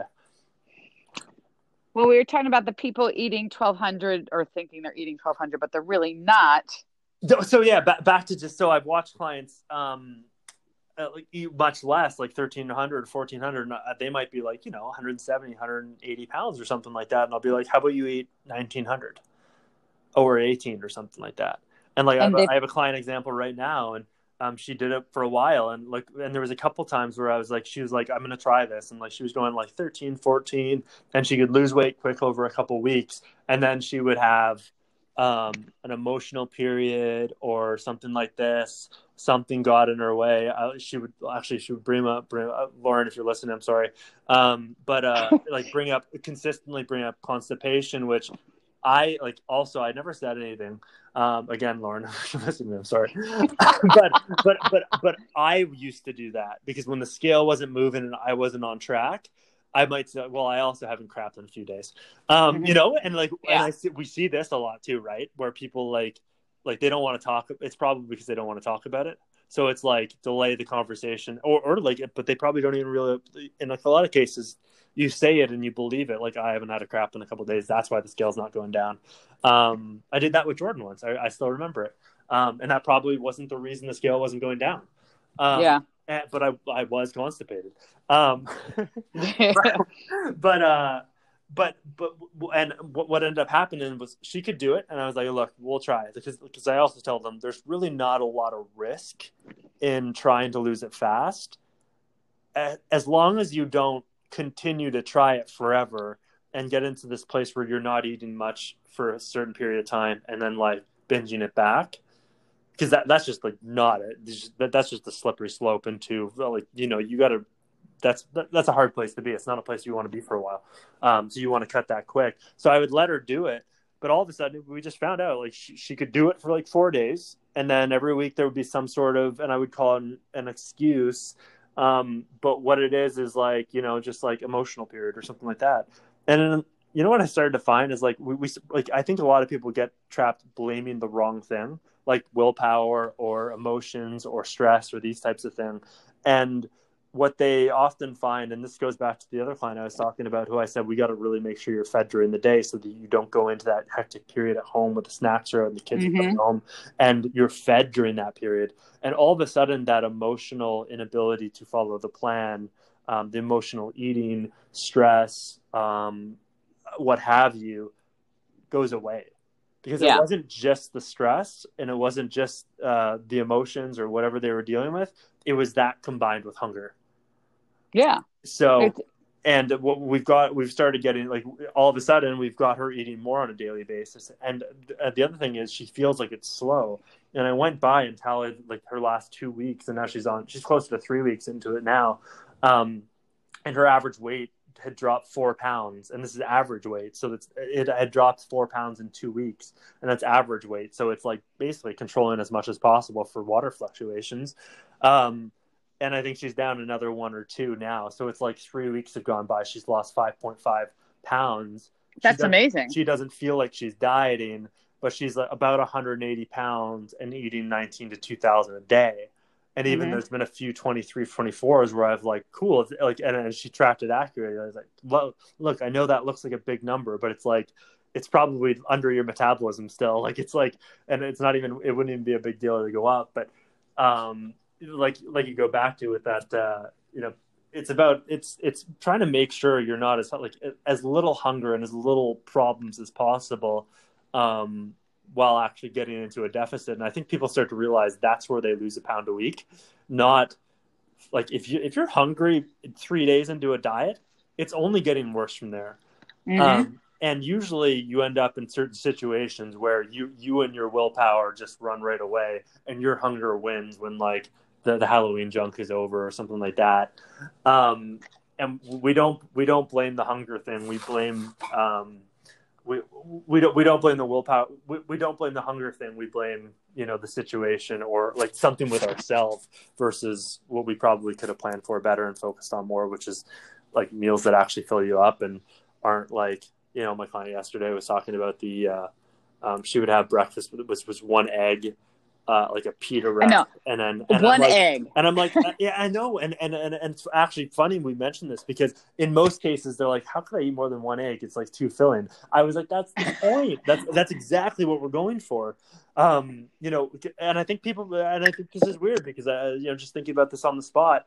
Well, we were talking about the people eating twelve hundred or thinking they're eating twelve hundred, but they're really not. So yeah, back, back to just so I've watched clients um, uh, like eat much less, like thirteen hundred, fourteen hundred. They might be like, you know, one seventy, one eighty pounds or something like that. And I'll be like, how about you eat nineteen hundred or eighteen or something like that? And like, and I, have a, I have a client example right now, and Um, she did it for a while, and like, and there was a couple times where I was like, she was like, I'm going to try this. And like, she was going like thirteen, fourteen, and she could lose weight quick over a couple weeks. And then she would have um, an emotional period or something like this. Something got in her way. I, she would actually, she would bring up, bring up, Lauren, if you're listening, I'm sorry. Um, but uh, like bring up consistently bring up constipation, which I like also, I never said anything. Um, again, Lauren, I'm sorry, but, but, but, but I used to do that because when the scale wasn't moving and I wasn't on track, I might say, well, I also haven't crapped in a few days, um, mm-hmm. you know, and like, yeah. and I see, we see this a lot too, right? Where people like, like they don't want to talk. It's probably because they don't want to talk about it. So it's like delay the conversation or, or like, but they probably don't even really, in like a lot of cases, you say it and you believe it. Like I haven't had a crap in a couple of days. That's why the scale's not going down. Um, I did that with Jordan once. I, I still remember it. Um, and that probably wasn't the reason the scale wasn't going down. Um, yeah. And, but I, I was constipated. Um, but, but, uh, but, but, and what, what ended up happening was she could do it. And I was like, look, we'll try it. Because, because I also tell them there's really not a lot of risk in trying to lose it fast. As long as you don't continue to try it forever and get into this place where you're not eating much for a certain period of time and then like binging it back, because that that's just like not it. Just, that, that's just a slippery slope into like, you know, you got to, that's, that, that's a hard place to be. It's not a place you want to be for a while. Um, so you want to cut that quick. So I would let her do it. But all of a sudden we just found out like she, she could do it for like four days. And then every week there would be some sort of, and I would call it an, an excuse. Um, but what it is, is like, you know, just like emotional period or something like that. And then, you know, what I started to find is like, we, we, like, I think a lot of people get trapped blaming the wrong thing, like willpower or emotions or stress or these types of things. And what they often find, and this goes back to the other client I was talking about, who I said, we got to really make sure you're fed during the day so that you don't go into that hectic period at home with the snacks are and the kids mm-hmm. are coming home and you're fed during that period. And all of a sudden that emotional inability to follow the plan, um, the emotional eating, stress, um, what have you, goes away. Because yeah. it wasn't just the stress and it wasn't just uh, the emotions or whatever they were dealing with. It was that combined with hunger. Yeah. So, it's... and what we've got, we've started getting like all of a sudden we've got her eating more on a daily basis. And the other thing is she feels like it's slow. And I went by and tallied like her last two weeks and now she's on, she's close to three weeks into it now. Um, and her average weight had dropped four pounds, and this is average weight. So it's, it had dropped four pounds in two weeks, and that's average weight. So it's like basically controlling as much as possible for water fluctuations. Um, and I think she's down another one or two now. So it's like three weeks have gone by. She's lost five point five pounds. That's amazing. She doesn't feel like she's dieting, but she's about one hundred eighty pounds and eating nineteen to two thousand a day. And even mm-hmm. there's been a few twenty-three, twenty-fours where I've like, cool. It's like, and, and she tracked it accurately. I was like, look, look, I know that looks like a big number, but it's like, it's probably under your metabolism still. Like, it's like, and it's not even, it wouldn't even be a big deal to go up. But um, like, like you go back to with that, uh, you know, it's about, it's, it's trying to make sure you're not as like as little hunger and as little problems as possible. Um, while actually getting into a deficit. And I think people start to realize that's where they lose a pound a week. Not like if you, if you're hungry three days into a diet, it's only getting worse from there. Mm-hmm. Um, and usually you end up in certain situations where you, you and your willpower just run right away, and your hunger wins when like the, the Halloween junk is over or something like that. Um, and we don't, we don't blame the hunger thing. We blame, um, We we don't we don't blame the willpower. We, we don't blame the hunger thing. We blame, you know, the situation or like something with ourselves versus what we probably could have planned for better and focused on more, which is like meals that actually fill you up and aren't like, you know, my client yesterday was talking about the uh, um, she would have breakfast with was was one egg. Uh, like a pita wrap, and then and one like, egg, and I'm like, yeah, I know, and, and and and it's actually funny we mentioned this because in most cases they're like, how could I eat more than one egg? It's like too filling. I was like, that's the point. That's that's exactly what we're going for, um, you know. And I think people, and I think this is weird because I, you know, just thinking about this on the spot,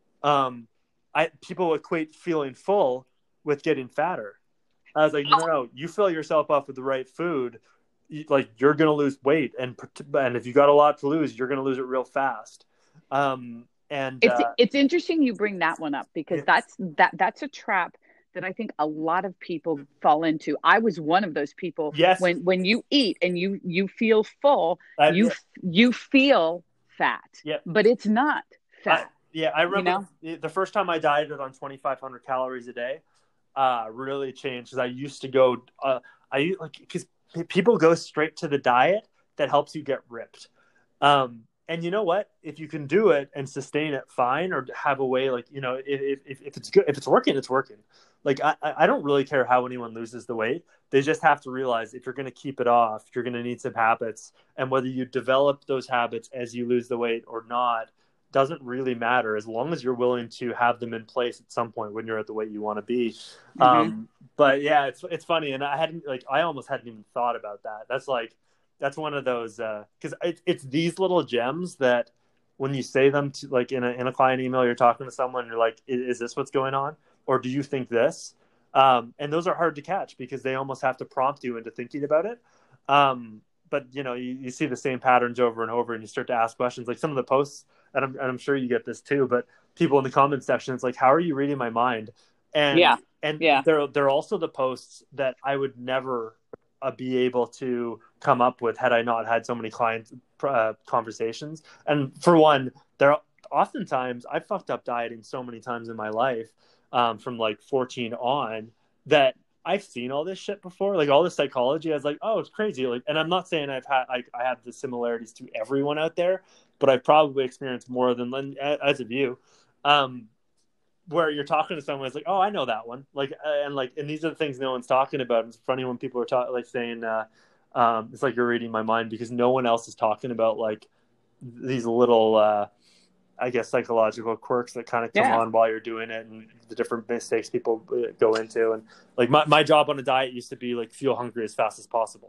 um, I people equate feeling full with getting fatter. I was like, no, no, no, you fill yourself up with the right food. Like you're going to lose weight, and and if you got a lot to lose, you're going to lose it real fast. Um, and it's uh, it's interesting you bring that one up because yeah. that's that that's a trap that I think a lot of people fall into. I was one of those people. Yes. When when you eat and you you feel full, uh, you yeah. you feel fat. Yeah. But it's not fat. I, yeah, I remember you know? the first time I dieted on twenty-five hundred calories a day. Uh, really changed because I used to go. Uh, I like because. People go straight to the diet that helps you get ripped. Um, and you know what? If you can do it and sustain it, fine, or have a way like, you know, if, if, if it's good, if it's working, it's working. Like, I, I don't really care how anyone loses the weight. They just have to realize if you're going to keep it off, you're going to need some habits. And whether you develop those habits as you lose the weight or not, doesn't really matter as long as you're willing to have them in place at some point when you're at the weight you want to be. Mm-hmm. Um, but yeah, it's, it's funny. And I hadn't like, I almost hadn't even thought about that. That's like, that's one of those, uh, cause it, it's these little gems that when you say them to like in a, in a client email, you're talking to someone, you're like, is, is this what's going on? Or do you think this? Um, and those are hard to catch because they almost have to prompt you into thinking about it. Um, but you know, you, you see the same patterns over and over and you start to ask questions like some of the posts, and I'm, and I'm sure you get this too, but people in the comment section, it's like, how are you reading my mind? And, yeah. and yeah. they're, they're also the posts that I would never uh, be able to come up with had I not had so many client uh, conversations. And for one, there oftentimes I fucked up dieting so many times in my life um, from like fourteen on that I've seen all this shit before, like all this psychology. I was like, oh, it's crazy. Like, and I'm not saying I've had, I, I have the similarities to everyone out there, but I've probably experienced more than as of you, um, where you're talking to someone, it's like, oh, I know that one. Like, and like, and these are the things no one's talking about. It's funny when people are talking, like saying, uh, um, it's like you're reading my mind because no one else is talking about like these little, uh, I guess, psychological quirks that kind of come yeah. on while you're doing it and the different mistakes people go into. And like my, my job on a diet used to be like feel hungry as fast as possible.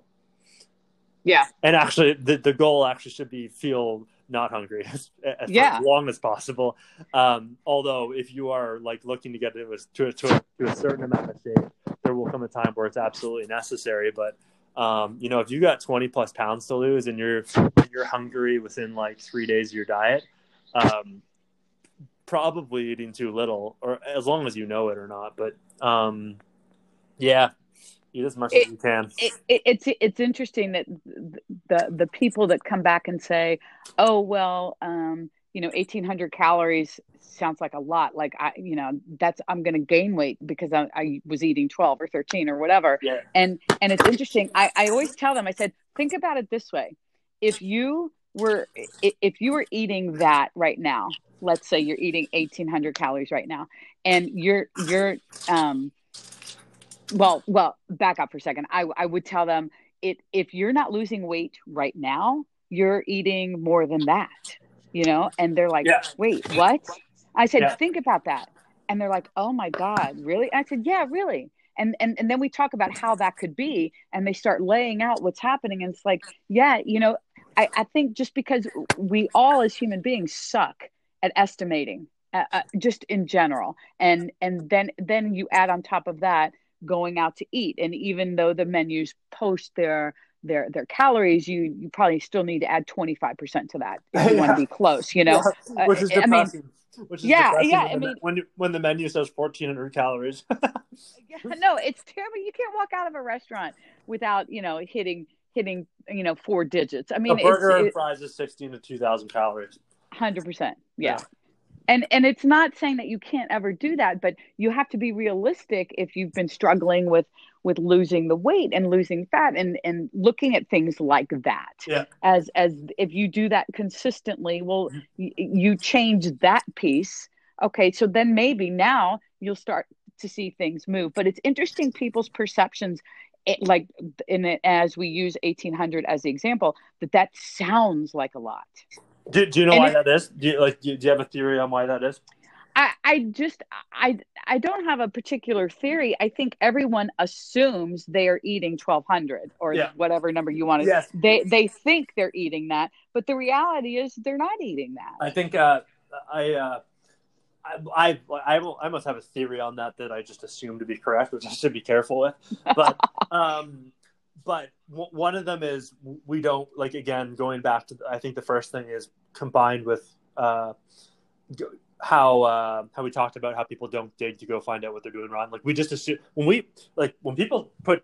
Yeah. And actually the, the goal actually should be feel not hungry as, as yeah. long as possible. Um, although if you are like looking to get it to, to, to a certain amount of shape, there will come a time where it's absolutely necessary. But um, you know, if you got twenty plus pounds to lose and you're, you're hungry within like three days of your diet, Um, probably eating too little, or as long as you know it or not. But um, yeah, eat as much it, as you can. It, it, it's it's interesting that the the people that come back and say, "Oh well, um, you know, eighteen hundred calories sounds like a lot. Like I, you know, that's, I'm going to gain weight because I, I was eating twelve or thirteen or whatever. Yeah. And, and it's interesting. I, I always tell them, I said, think about it this way. If you were, if you were eating that right now, let's say you're eating eighteen hundred calories right now, and you're, you're, um, well, well, back up for a second. I, I would tell them it, if you're not losing weight right now, you're eating more than that, you know? And they're like, Yeah. wait, what? I said, Yeah. think about that. And they're like, oh my God, really? I said, yeah, really. And, and, and then we talk about how that could be, and they start laying out what's happening. And it's like, yeah, you know, I, I think just because we all as human beings suck at estimating, uh, uh, just in general. And, and then, then you add on top of that, going out to eat. And even though the menus post their, their, their calories, you, you probably still need to add twenty-five percent to that if you Yeah. want to be close, you know, Yeah. Which is uh, I mean, depressing. Which is yeah, depressing yeah, when, I the, mean- when, when the menu says fourteen hundred calories. no, it's terrible. You can't walk out of a restaurant without, you know, hitting, hitting, you know, four digits. I mean, A burger it's, and it, fries is sixteen to two thousand calories. one hundred percent. Yeah. Yeah. And and it's not saying that you can't ever do that, but you have to be realistic if you've been struggling with with losing the weight and losing fat, and and looking at things like that. Yeah. As as if you do that consistently, well, y- you change that piece. Okay, so then maybe now you'll start to see things move. But it's interesting people's perceptions. It, like in it, as we use eighteen hundred as the example, that that sounds like a lot. Do, do you know And why it- that is? Do you like? Do you, do you have a theory on why that is? I, I just I I don't have a particular theory. I think everyone assumes they are eating twelve hundred or Yeah. whatever number you want to. Yes. They they think they're eating that, but the reality is they're not eating that. I think uh, I, uh, I I I will- I must have a theory on that that I just assume to be correct, which I should be careful with. But um, but w- one of them is we don't like again going back to I think the first thing is combined with uh, how uh, how we talked about how people don't dig to go find out what they're doing wrong. Like we just assume when we like when people put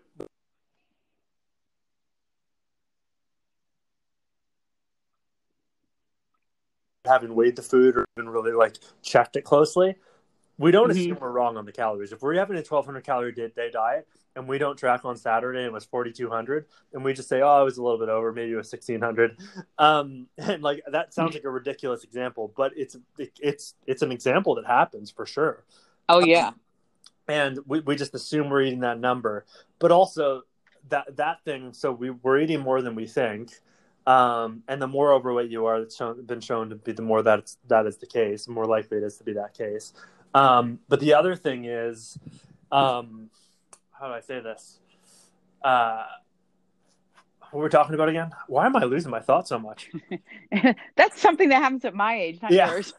haven't weighed the food or even really like checked it closely, we don't Mhm. assume we're wrong on the calories. If we're having a twelve hundred calorie day, day diet and we don't track on Saturday and it was forty-two hundred, and we just say, oh, it was a little bit over, maybe it was sixteen hundred. Um, and like that sounds like a ridiculous example, but it's it, it's it's an example that happens for sure. Oh yeah, And we, we just assume we're eating that number, but also that that thing. So we we're eating more than we think. Um, and the more overweight you are, it's shown, been shown to be the more that it's, that is the case, the more likely it is to be that case. Um, but the other thing is, um, how do I say this? Uh, what were we talking about again? Why am I losing my thoughts so much? that's something that happens at my age, not Yeah. yours.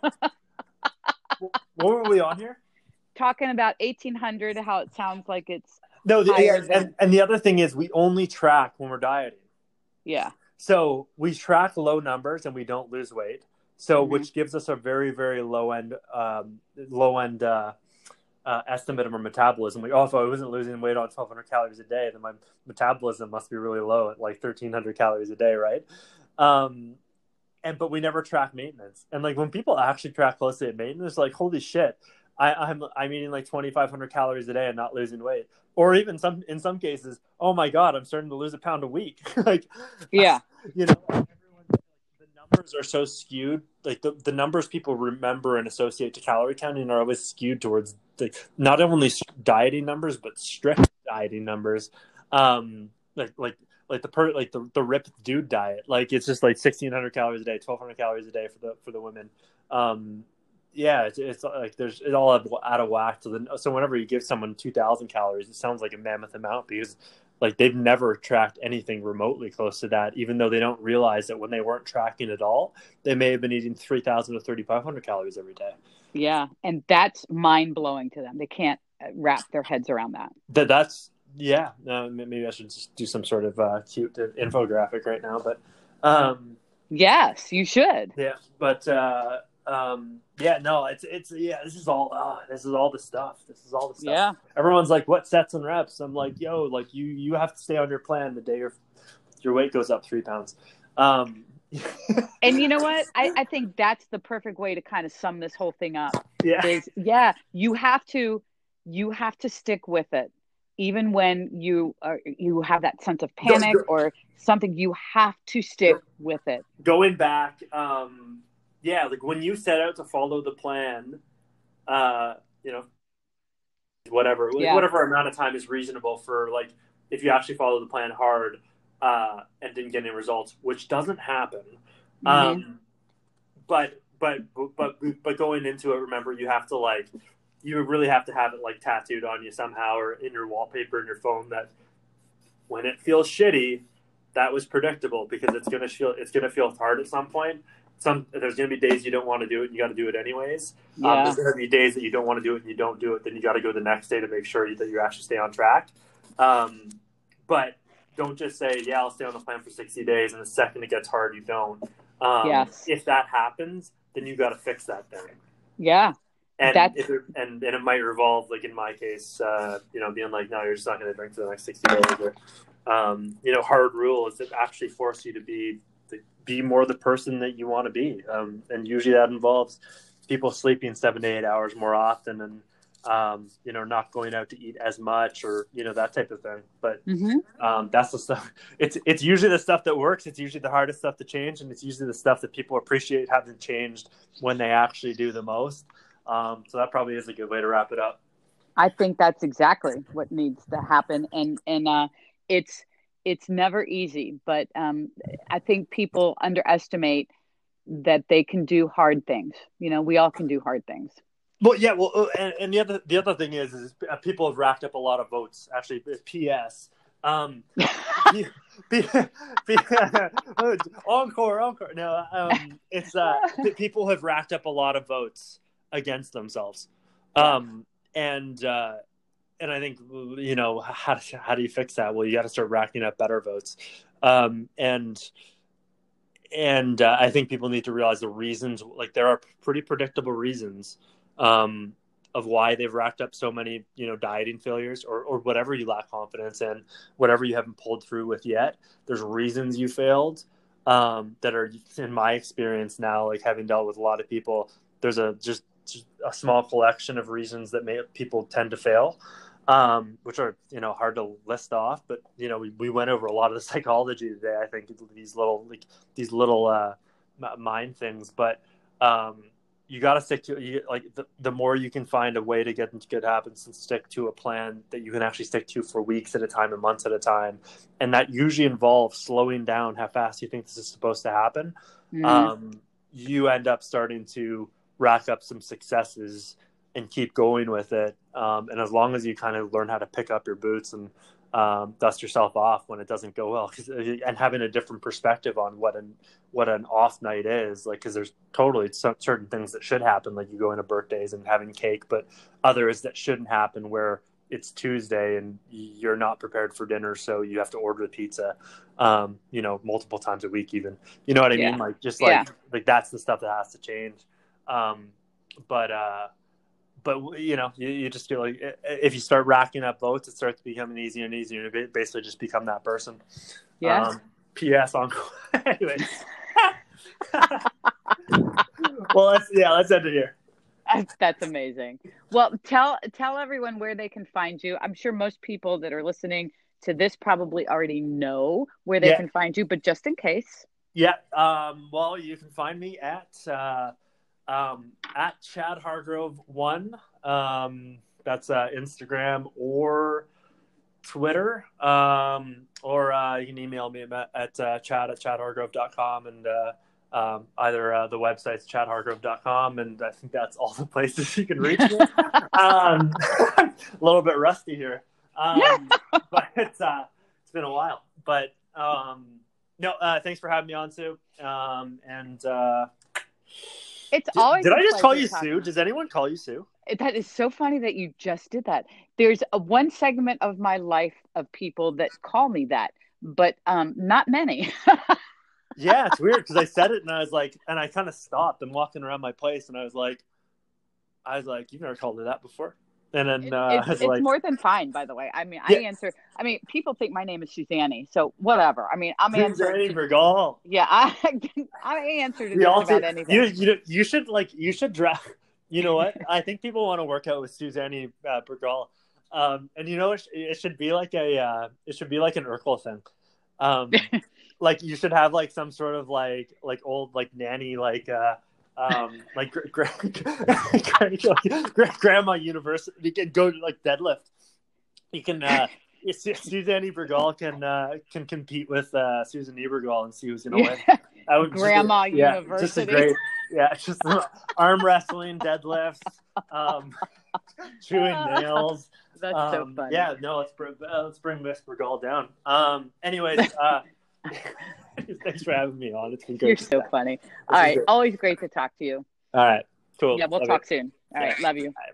What were we on here? Talking about eighteen hundred, how it sounds like it's No, the, Higher and, than- and, and the other thing is we only track when we're dieting. yeah, So we track low numbers and we don't lose weight. So Mhm. which gives us a very, very low end, um, low end uh, uh, estimate of our metabolism. Like, oh, if I wasn't losing weight on twelve hundred calories a day, then my metabolism must be really low at like thirteen hundred calories a day, right? Um, and but we never track maintenance. And like when people actually track closely at maintenance, like holy shit, I, I'm I'm eating like twenty-five hundred calories a day and not losing weight. Or even some in some cases, oh my god, I'm starting to lose a pound a week. Like, yeah, you know, everyone, the numbers are so skewed. Like the, the numbers people remember and associate to calorie counting are always skewed towards like not only dieting numbers but strict dieting numbers. Um, like like like the per like the, the ripped dude diet. Like it's just like sixteen hundred calories a day, twelve hundred calories a day for the for the women. Um, yeah, it's, it's like there's it all out of whack. So then, so whenever you give someone two thousand calories, it sounds like a mammoth amount because like they've never tracked anything remotely close to that, even though they don't realize that when they weren't tracking at all, they may have been eating three thousand to thirty-five hundred calories every day. yeah, and that's mind blowing to them. They can't wrap their heads around that. That that's yeah. Uh, maybe I should just do some sort of uh, cute infographic right now, but um, Yes, you should. yeah, but uh, um, yeah, no, it's it's yeah. This is all uh, this is all the stuff. This is all the stuff. Yeah. Everyone's like, "What sets and reps?" I'm like, "Yo, like you you have to stay on your plan the day your your weight goes up three pounds." Um, And you know what? I, I think that's the perfect way to kind of sum this whole thing up. Yeah. Is yeah, you have to you have to stick with it, even when you are you have that sense of Go, panic go, or something. You have to stick go, with it. going back, um, yeah, like when you set out to follow the plan, uh, you know, whatever, like Yeah. whatever amount of time is reasonable for, like, if you actually follow the plan hard uh, and didn't get any results, which doesn't happen. Mm-hmm. Um, but but but but going into it, remember, you have to, like, you really have to have it, like, tattooed on you somehow or in your wallpaper in your phone that when it feels shitty, that was predictable, because it's gonna feel it's gonna feel hard at some point. Some there's gonna be days you don't want to do it, and you got to do it anyways. Yeah. Um, there's gonna be days that you don't want to do it and you don't do it. Then you got to go the next day to make sure that you actually stay on track. Um, but don't just say, "Yeah, I'll stay on the plan for sixty days," and the second it gets hard, you don't. Um, Yes. If that happens, then you got to fix that thing. Yeah. And That's if it, and, and it might revolve, like in my case, uh, you know, being like, no, you're just not going to drink for the next sixty days. Or, um, you know, hard rules that actually force you to be to be more the person that you want to be. Um, and usually that involves people sleeping seven to eight hours more often, and um, you know, not going out to eat as much, or, you know, that type of thing. But mm-hmm. um, that's the stuff. It's it's usually the stuff that works. It's usually the hardest stuff to change, and it's usually the stuff that people appreciate having changed when they actually do the most. Um, so that probably is a good way to wrap it up. I think that's exactly what needs to happen. And, and, uh, it's, it's never easy, but, um, I think people underestimate that they can do hard things. You know, we all can do hard things. Well, yeah. Well, and, and the other, the other thing is, is people have racked up a lot of votes. Actually, P S Um, P, P, P, encore, encore. No, um, it's, uh, people have racked up a lot of votes against themselves. Um, and, uh, and I think, you know, how, how do you fix that? Well, you got to start racking up better votes. Um, and, and, uh, I think people need to realize the reasons, like, there are pretty predictable reasons, um, of why they've racked up so many, you know, dieting failures, or, or whatever you lack confidence in, whatever you haven't pulled through with yet. There's reasons you failed, um, that are, in my experience now, like, having dealt with a lot of people, there's a, just, a small collection of reasons that may, people tend to fail, um, which are, you know, hard to list off. But, you know, we, we went over a lot of the psychology today. I think these little, like these little uh, mind things, but um, you got to stick to, you, like, the, the more you can find a way to get them to get habits and stick to a plan that you can actually stick to for weeks at a time and months at a time. And that usually involves slowing down how fast you think this is supposed to happen. Mm-hmm. Um, you end up starting to rack up some successes and keep going with it. Um, and as long as you kind of learn how to pick up your boots and um, dust yourself off when it doesn't go well, cause, and having a different perspective on what an, what an off night is, like, cause there's totally certain things that should happen. Like, you go into birthdays and having cake, but others that shouldn't happen, where it's Tuesday and you're not prepared for dinner, so you have to order the pizza, um, you know, multiple times a week even. You know what I yeah. mean? Like, just like, yeah. like that's the stuff that has to change. Um, but, uh, but you know, you, you just feel like if you start racking up votes, it starts becoming easier and easier to basically just become that person. Yeah. Um, P S on, anyways. Well, let's, yeah, let's end it here. That's, that's amazing. Well, tell, tell everyone where they can find you. I'm sure most people that are listening to this probably already know where they yeah. can find you, but just in case. Yeah. Um, well, you can find me at, uh, Um, at Chad Hargrove one, um, that's uh, Instagram or Twitter, um, or uh, you can email me at, at uh, chad at chad hargrove dot com, and uh, um, either uh, the website's chad hargrove dot com, and I think that's all the places you can reach me. um, a little bit rusty here, um, but it's uh, it's been a while. But um, no, uh, thanks for having me on, Sue, um, and. Uh, It's always. Did, did I just call you Sue? Does anyone call you Sue? That is so funny that you just did that. There's a one segment of my life of people that call me that, but um, not many. Yeah, it's weird because I said it and I was like, and I kind of stopped and walking around my place and I was like, I was like, you've never called her that before. And then It, uh, I it's was it's like, more than fine, by the way. I mean, Yeah. I answer. I mean, people think my name is Suzanne, so whatever. I mean, I'm answering. Suzanne Bergal. Yeah, I I answer to We just all about do- anything. You, you, you should like, you should draft. You know what? I think people want to work out with Suzanne uh, Bergal. Um, and you know, it, sh- it should be like a, uh, it should be like an Urkel thing. Um, like you should have like some sort of like, like old, like nanny, like, uh, um, like gr- gr- gr- grandma university. You can go to like deadlift. You can, uh, Suzanne Bergal can, uh, can compete with, uh, Susan Ebergal and see who's going to win. Yeah. I would Grandma just, yeah, University. just a great, yeah, just arm wrestling, deadlifts, um, chewing nails. That's um, so funny. Yeah, no, let's bring uh, let's bring Miss Bergal down. Um, anyways, uh, thanks for having me on. It's been great. You're so funny. All right, great. always great to talk to you. All right, cool. Yeah, we'll Love talk it. soon. All right, Yeah. love you. All right.